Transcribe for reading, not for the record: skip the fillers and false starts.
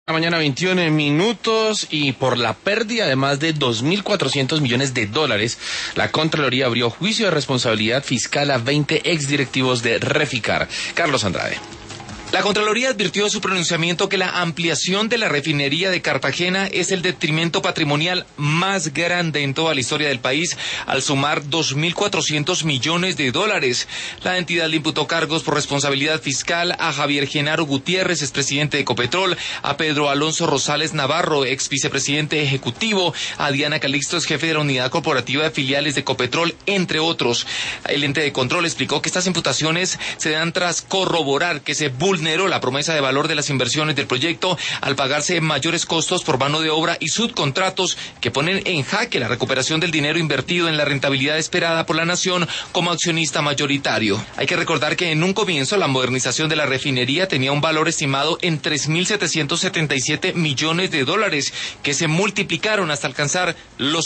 La mañana 21 minutos y por la pérdida de más de 2.400 millones de dólares, la Contraloría abrió juicio de responsabilidad fiscal a 20 exdirectivos de Reficar. Carlos Andrade. La Contraloría advirtió en su pronunciamiento que la ampliación de la refinería de Cartagena es el detrimento patrimonial más grande en toda la historia del país, al sumar 2.400 millones de dólares. La entidad le imputó cargos por responsabilidad fiscal a Javier Genaro Gutiérrez, expresidente de Ecopetrol, a Pedro Alonso Rosales Navarro, ex vicepresidente ejecutivo, a Diana Calixto, jefe de la Unidad Corporativa de Filiales de Ecopetrol, entre otros. El ente de control explicó que estas imputaciones se dan tras corroborar que se vulneró la promesa de valor de las inversiones del proyecto al pagarse mayores costos por mano de obra y subcontratos que ponen en jaque la recuperación del dinero invertido en la rentabilidad esperada por la nación como accionista mayoritario. Hay que recordar que en un comienzo la modernización de la refinería tenía un valor estimado en 3.777 millones de dólares que se multiplicaron hasta alcanzar los